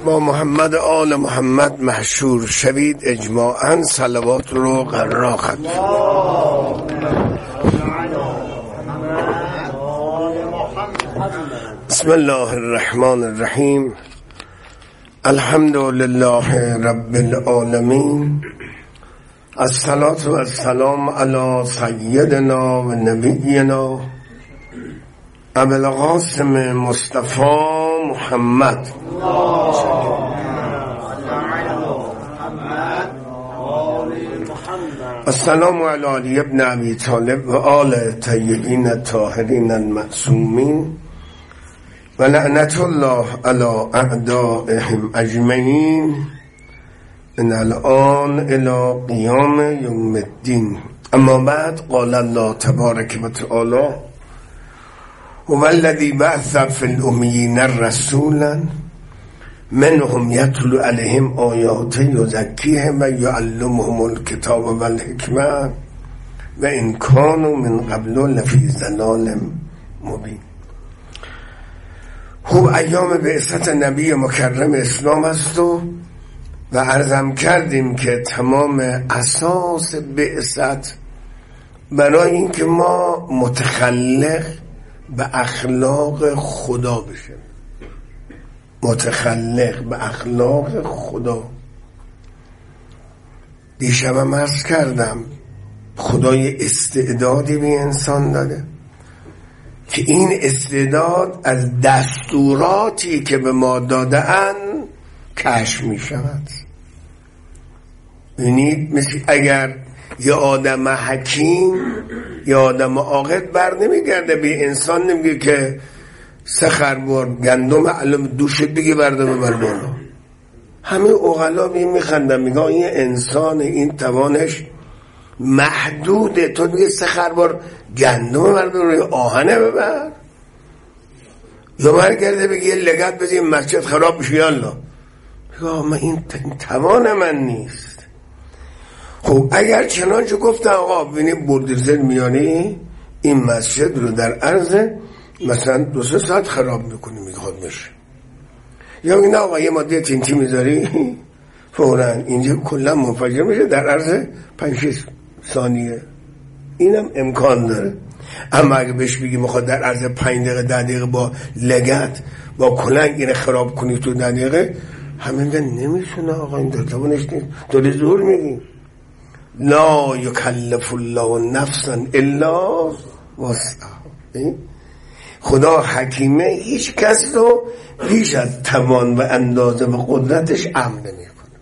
با محمد آل محمد محشور شوید، اجماعاً صلوات رو قرار خواهد. بسم الله الرحمن الرحیم. الحمد لله رب العالمین. الصلاة و السلام علی سیدنا و نبینا ابو القاسم مصطفی محمد. السلام علی علی ابن ابی طالب و آل طیبین الطاهرین المعصومین و لعنت الله علی اعدائهم اجمعین من الان الی قیام یوم الدین. اما بعد، قال الله تبارک و تعالی: هو الذی بعث فی الامیین رسولا منهم یتلو علیهم آیاته یزکیهم و یعلمهم الکتاب و الحکمه و ان کانوا من قبل لفی ضلال مبین. خوب ایام بعثت نبی مکرم اسلام است و عرضم کردیم که تمام اساس بعثت برای اینکه ما متخلق به اخلاق خدا بشیم، متخلق به اخلاق خدا. دیشبم عرض کردم خدای استعدادی به انسان داده که این استعداد از دستوراتی که به ما داده‌اند کشف می شود. ببینید، مثل اگر یه آدم حکیم یه آدم عاقل بر نمیگرده به انسان نمیگه که 3 خروار گندم علم دوشت بگی برده ببر بالا. همه عقلا میخندن میگن این انسان این توانش محدوده، تو دیگه 3 خروار گندم برده روی آهنه ببر، یا برگرده بگی یه لگت بزی مسجد خراب بشه یالله. من این توان من نیست. خب اگر چنانچه گفتن آقا ببینید بردرزل میانی این مسجد رو در عرض مثلا 2-3 ساعت خراب میکنی، میخواد میشه، یا این آقا یه ماده تینتی میذاری فوراً اینجا کلا منفجر میشه در عرض 5-6 ثانیه. اینم امکان داره. اما اگه بهش بگی میخواد در عرض 5 دقیقه 10 دقیقه با لگت با کلنگ اینه خراب کنی تو 10 دقیقه، همه میگن نمیتونه آقا، این دلتوانش نیست، داری زور میگی. لا یکلف الله نفسا الا وسعها. خدا حکیمه، هیچ کس رو بیش از توان و اندازه و قدرتش امر نمیکنه.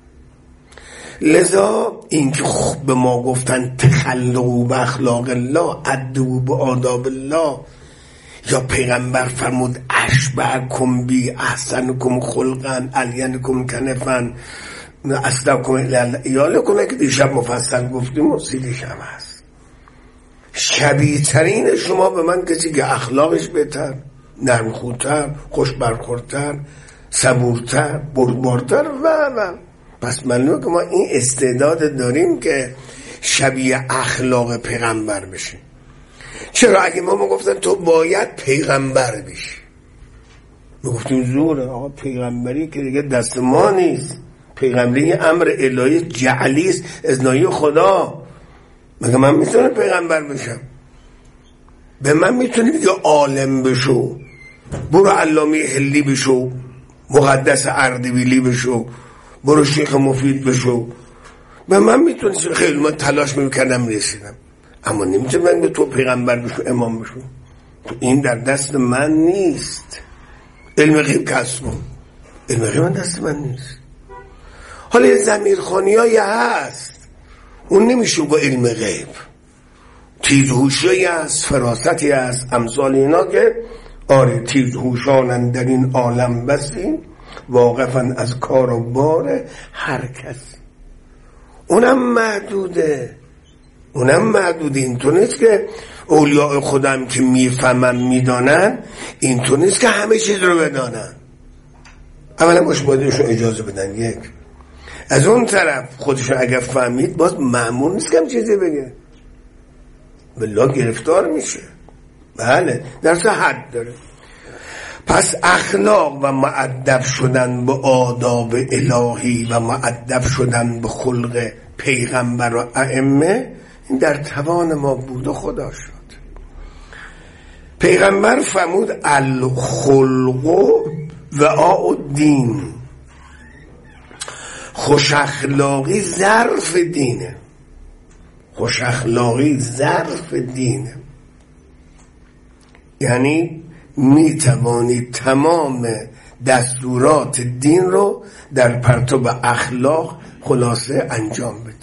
لذا اینکه به ما گفتن تخلقوا به اخلاق الله، ادبوا به آداب الله، یا پیغمبر فرمود اشبهکم بی احسنکم خلقا الینکم کنفا اصدقکم ایالکم، که دیشب مفصل گفتیم و 30 شب هست. شبیه ترین شما به من کسی که اخلاقش بهتر، نرمخوتر، خوش برخوردتر، صبورتر، بردبارتر و پس معلومه که ما این استعداد داریم که شبیه اخلاق پیغمبر بشیم. چرا؟ اگه ما گفتن تو باید پیغمبر بشی، ما گفتیم زوره آقا، پیغمبری که دیگه دست ما نیست، پیغمبری امر الهی جعلی است از ناحیه خدا. مگه من میتونم پیغمبر بشم؟ به من میتونی بگی عالم بشو، برو علامه حلی بشو، مقدس اردبیلی بشو، برو شیخ مفید بشو. به من میتونی، خیلی من تلاش میکردم رسیدم، اما نمیتونم من به تو پیغمبر بشو، امام بشو. این در دست من نیست. علم غیب کسبم، علم غیب من دست من نیست. حالا یه ضمیرخوانی هایی هست، اون نمیشه با علم غیب. تیزهوشی هست، فراستی هست، امثال اینا که آره تیزهوشانن در این عالم بسی، واقفا از کار و بار هر کسی. اونم محدوده. اینطور نیست که اولیاء خودم که میفهمن میدانن، اینطور نیست که همه چیز رو بدانن. اولا باش بایدشون اجازه بدن. یک از اون طرف خودشون اگر فهمید باز مأمور نیست که هم چیزی بگه، بالله گرفتار میشه. بله درست حد داره. پس اخلاق و مؤدب شدن به آداب الهی و مؤدب شدن به خلق پیغمبر و ائمه این در توان ما بود و خدا شد. پیغمبر فرمود الخلق و الدین، خوش اخلاقی ظرف دینه. خوش اخلاقی ظرف دینه، یعنی می توانی تمام دستورات دین رو در پرتو اخلاق خلاصه انجام بدی.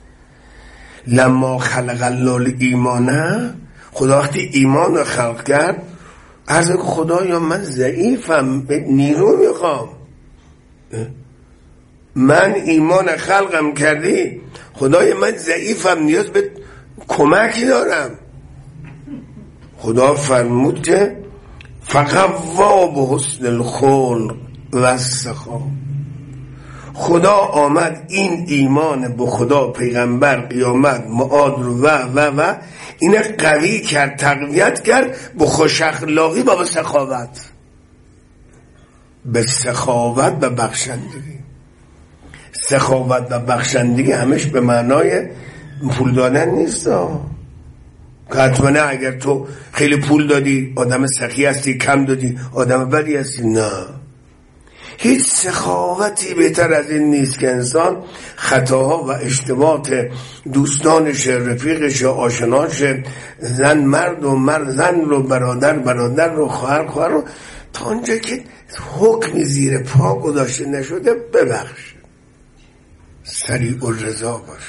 لما خلق الله الایمان، خدا وقتی ایمان رو خلق کرد عرض که خدایا من ضعیفم، نیرو میخوام، من ایمان خلقم کردی، خدای من ضعیفم، نیاز به کمکی دارم. خدا فرمود که فقوا به حسن الخلق و السخا. خدا آمد این ایمان به خدا، پیغمبر، قیامت، معاد رو و اینه قوی کرد، تقویت کرد به خوش اخلاقی و به سخاوت. به سخاوت و بخشندگی. سخاوت و بخشندگی همش به معنای پول دادن نیست که حتما نه اگر تو خیلی پول دادی آدم سخی هستی، کم دادی آدم بدی هستی. نه، هیچ سخاوتی بهتر از این نیست که انسان خطاها و اشتباهات دوستانش، رفیقش، آشناش، زن مرد و مرد زن رو، برادر رو، خواهر رو، تا اونجا که حکمی زیر پا گذاشته نشده ببخش، سریع الرضا باش.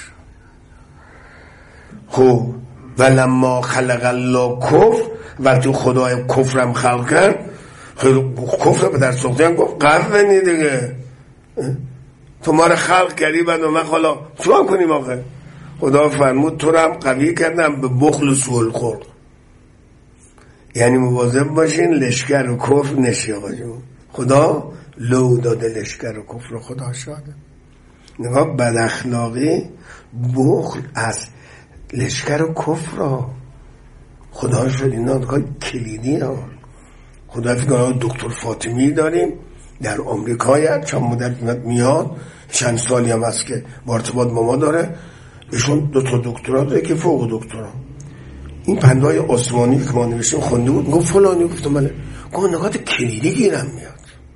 خب ولما خلق الله کفر، وقتی خدای کفرم خلق کرد، کفر به در سختیان گفت قربنی دیگه، تو ما رو خلق کردی بعد من حالا چون کنیم آخه؟ خدا فرمود تو رو هم قوی کردم به بخل و سوء الخلق، یعنی مواظب باشین لشکر و کفر نشه باشین. خدا لو داده لشکر و کفر و خدا شاده. نگاه بد اخلاقی، بخل از لشکر و کفر را خدا شد. اینا نگاه کلیدی ها. خدا فکر دکتر فاطمی داریم در آمریکا، چند مدت میاد، چند سالی هم هست که با ارتباط با ما داره. ایشون 2 تا دکترا داره که فوق دکترا. این پندهای آسمانی که ما نوشتیم خونده بود، گفت فلانی، گفتم بله، گفت نکات کلیدی گیرم میاد.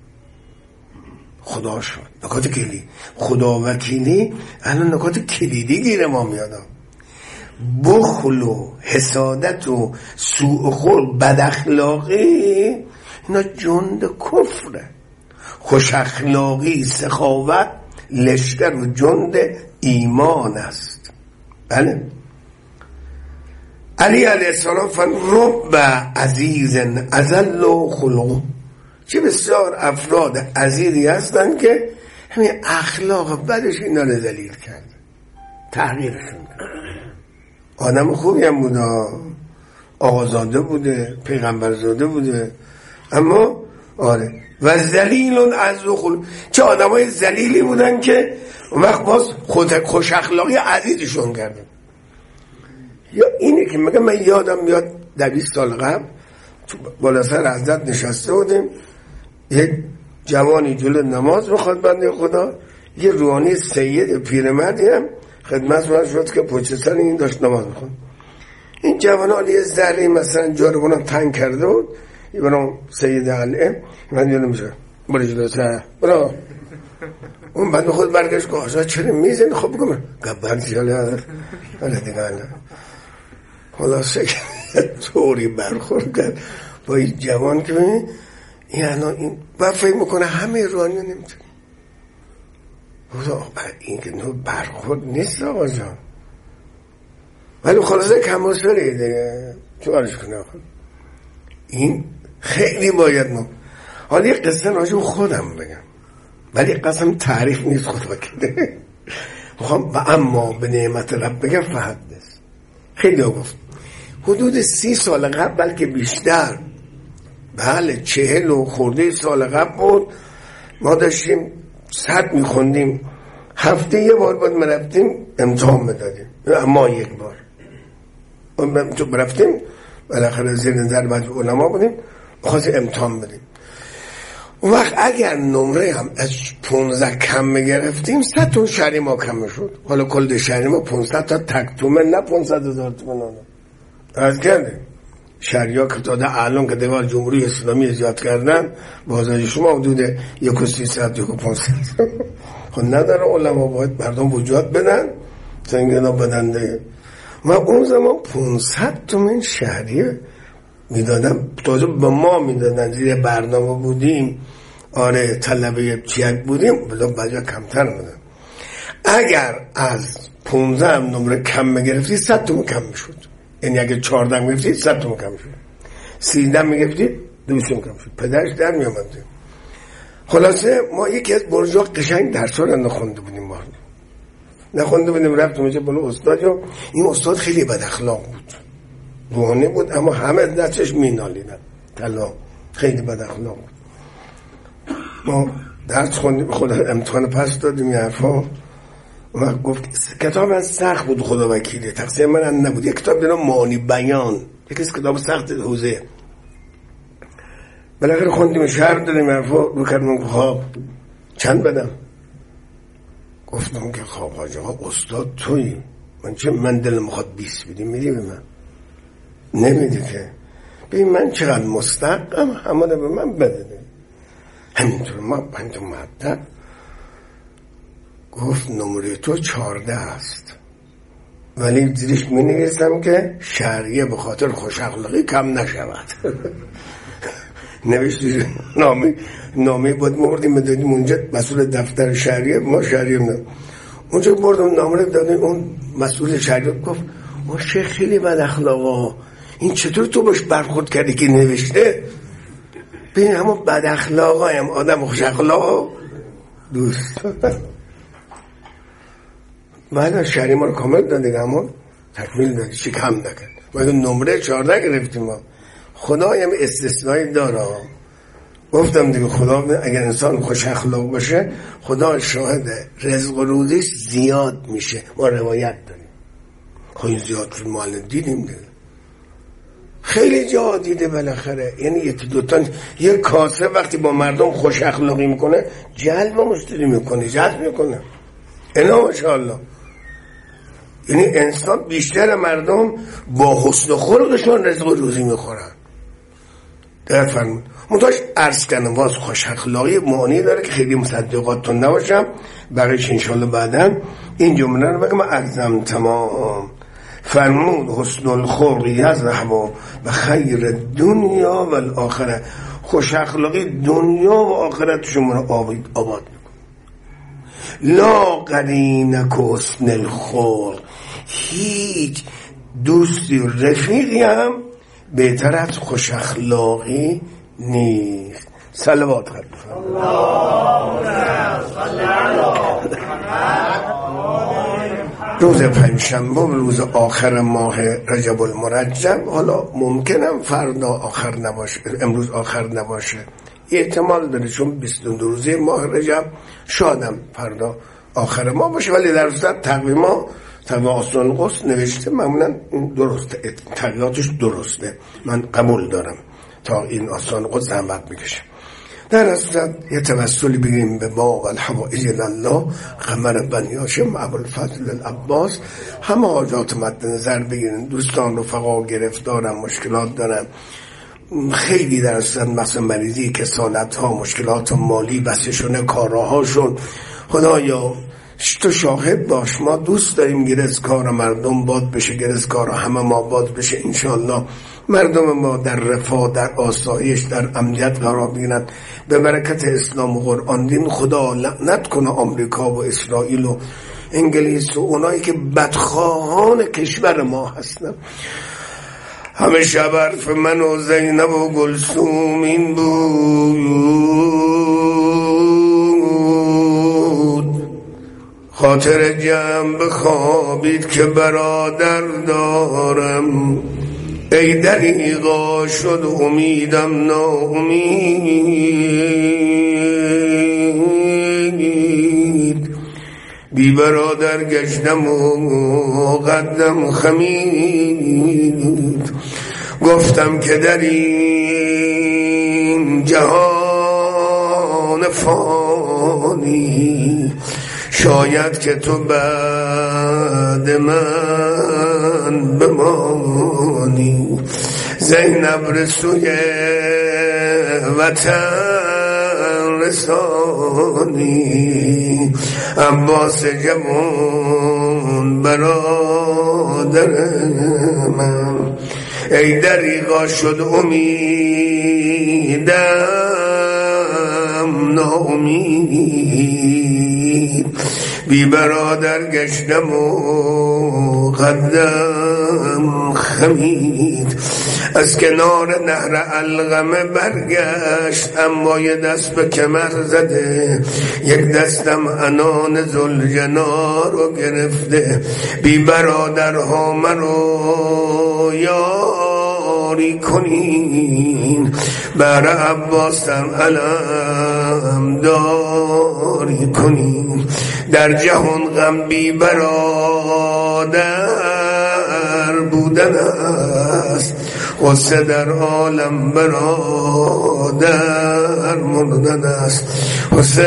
خدا شد نکات کلیدی، خدا وکیلی، الان نکات کلیدی گیره ما میادم. بخل و حسادت و سوء خلق، بد اخلاقی، اینا جند کفره. خوش اخلاقی، سخاوت، لشکر و جند ایمان است. بله. علی علیه السلام رب عزیز ازل و خلق، چه بسیار افراد عزیزی هستن که همین اخلاق بدش اینا رو ذلیل کرد، تغییرشون. آدم خوبی هم بوده، آقازاده بوده، پیغمبرزاده بوده، اما آره و ذلیل از خلق، چه آدم های ذلیلی بودن که اون وقت باز خود خوش اخلاقی عزیزشون کردن. یا اینه که من یادم میاد 20 سال قبل تو بالا سر حضرت نشسته بودیم، یک جوانی جلو نماز بخواد بنده خدا، یه روحانی سید پیرمردی هم خدمت من شد که پشت سر این داشت نماز بخواد. این جوان حالی یه ذره مثلا جا رو بنام تنگ کرده بود، یه برام سید علیه من دیونه میشه برای جلوتر برا اون بعد خود برگشت که آشا چرا میزنی؟ خب بگم گبر جاله حالا دیگه خلاصه که طوری برخورد کرد با این جوان که ببینی این الان این و فکر میکنه همه روحانی ها نمیتونه. این که نوع برخورد نیست آقا جان، ولی خلاصه کماسوری دیگه چوارش کنه. این خیلی باید ما حالا یک قصه راجع خودم بگم، ولی قسم تاریخ نیست، خود وکیده میخوام و اما به نعمت رب بگم فحدث. خیلی ها گفت حدود 30 سال قبل بلکه بیشتر، بله 40 و خورده سال قبل بود، ما داشتیم 100 میخوندیم، هفته یه بار باید مرفتیم امتحان بدادیم، اما یک بار تو برفتیم بالاخره زیر نظر بعض علما بودیم خواست امتحان بدیم. اون وقت اگر نمره هم از 15 کم میگرفتیم 100 تون شهری ما کم شد. حالا کل شهری ما 500 تا تک تومن، نه 500,000 تومن از کرده شهری ها که داده الان که دیوار جمهوری اسلامی زیاد کردن بازاری شما حدود 1,300 1,500 خب نداره. علما باید مردم وجود بدن سنگنا بدنده. و اون زمان 500 تومن شهری میدادن، تازه به ما میدادن، زیر برنامه بودیم، آره طلبه چیک بودیم، بلا بجا کمتر میدن. اگر از 15 هم نمره کم میگرفتی 100 تومن کم میشد. یعنی اگر 14 میگرفتی 100 تومن کم شد، 13 میگرفتی 200 تومن کم شد. پدرش در میامد. خلاصه ما یکی از برجا قشنگ درس‌ها رو نخونده بودیم، ما نخونده بودیم. رفتیم اونجا بالا استاد، این استاد خیلی بد اخلاق بود، روحانی بود، اما همه دستش مینالیدن طلا، خیلی بد اخلاق بود. ما درس خوندیم، خدا امتحان پس دادیم یه حرفا و گفت کتاب از سخت بود، خدا وکیلی تقصیر من نبود. یک کتاب دیدم معانی بیان، یکی از کتاب سخت حوزه. بالاخره خوندیم، شهر دادیم حرفا رو کردم. خواب چند بدم؟ گفتم که خواب حاج آقا استاد تویی، من دلم میخواد 20 بدیم، میدی به من؟ نمیدی که. ببین من چقدر مستحقم، همانه به من بده. همینطور ما 5 مدت. گفت نمره تو 14 است، ولی زیرش می نویسم که شهریه به خاطر خوش اخلاقی کم نشود. نوشتی نامه بود مردیم دادیم اونجا، مسئول دفتر شهریه، ما شهریه نه اونجا بردم نامه دادیم. اون مسئول شهریه گفت اون شیخ خیلی بد اخلاقا، این چطور تو باش برخورد کردی که نوشته؟ ببین همون بد اخلاقا هم آدم خوش اخلاقا دوست. بعد شهری ما رو کامل دادیم، اما تکمیل دادیم، چی کم نکرد. ما نمره 14 گرفتیم. ما خدا هم استثنایی داره. گفتم دیگه خدا اگر انسان خوش اخلاق باشه خدا شاهده، رزق و روزیش زیاد میشه. ما روایت داریم خیلی زیاد شد، ما الان دیدیم دیگه خیلی جا دیده بالاخره. یعنی یکی دوتا یک کاسه وقتی با مردم خوش اخلاقی میکنه جلب مشتری میکنه، جذب میکنه. اینا ماشاءالله. یعنی انسان بیشتر مردم با حسن خلقشون رزق و روزی میخورن. در فرمود منتاش عرض کردم باز خوش اخلاقی معنی داره که خیلی مصدقاتتون نباشم، بقیش انشالله بعدن این جمله رو بگم. اعظم تمام فرمود حسن الخلق یذهب و خیر دنیا و الاخره. خوش اخلاقی دنیا و آخرت شما رو آباد میکنه. لا قرینک حسن الخلق، هیچ دوستی و رفیقی هم بهتر از خوش اخلاقی نیست. صلوات خلیفه روز پنجشنبه روز آخر ماه رجب المرجب. حالا ممکنم فردا آخر نباشه، امروز آخر نباشه، احتمال داره چون 22 روزه ماه رجب، شادم فردا آخر ماه باشه. ولی در صورت تقویم آسان القدس نوشته معمولا درسته، تقویاتش درسته، من قبول دارم تا این آسان القدس زحمت میکشه. در اصلا یه توسلی بگیم به باب الحوائج الله قمر بنی هاشم ابوالفضل العباس. همه حاجات مد نظر بگیرن. دوستان رفقا گرفتارن، مشکلات دارن، خیلی در اصلا مثلا مریضی، کسالت ها، مشکلات مالی، بسشون کارهاشون. خدایا تو شاهد باش، ما دوست داریم گرزکار مردم باد بشه، گرزکار همه ما باد بشه. انشاءالله مردم ما در رفاه، در آسایش، در امنیت قرار بگیرند به برکت اسلام و قرآن دین. خدا لعنت کنه آمریکا و اسرائیل و انگلیس و اونایی که بدخواهان کشور ما هستن. همه شب حرف من و زینب و گلسوم این بود، خاطر جمع بخوابید که برادر دارم. ای دریغا شد امیدم ناامید، بی برادر گشتم و قدم خمید. گفتم که در این جهان جان فانی، شاید که تو بعد من بمانی. زینب رسوی وطن رسانی، عباس جوان برادر من. ای دریغا شد امیدم ناامید، بی برادر گشتم و قدم خمید. از کنار نهر علقمه برگشت، اما یه دست به کمر زده، یک دستم عنان ذوالجنا رو گرفته. بی برادرها منو یاری کنین، بر عباسم علم داری کنین. در جهان غم بی برادر بودن است، غصه در عالم برادر مردن است. حسین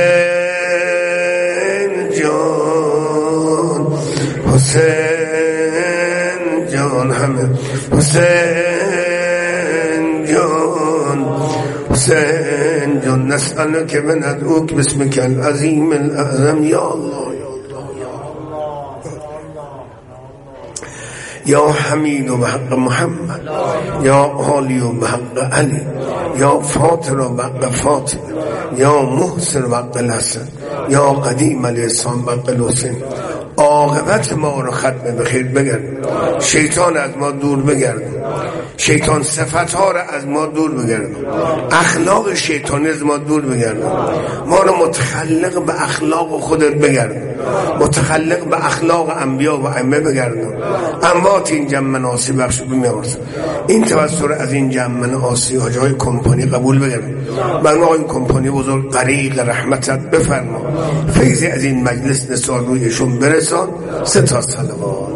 جان، حسین جان، همه حسین جان، حسین جان. نسألك وندعوك باسمك العظيم الأعظم يا الله یا حمید و بحق محمد، یا عالی و بحق علی، یا فاطر و بحق فاطر، یا محسن و بحق الحسن، یا قدیم علیه السلام بحق الحسین. عاقبت ما رو ختم بخیر بگرد، شیطان از ما دور بگرد، شیطان صفتها رو از ما دور بگرد، اخلاق شیطانی از ما دور بگرد، ما رو متخلق به اخلاق خودت بگرد، متخلق به اخلاق انبیا و ائمه بگرد. اموات این جمع ناسی بخش بمیارد. این توسط از این جمع ناسی حاجه های کمپانی قبول بگرد. من آقای کمپانی بزرگ غریق رحمتت بفرما، فیضی از این مجلس نثار رویشون برسان. 3 تا صلوات.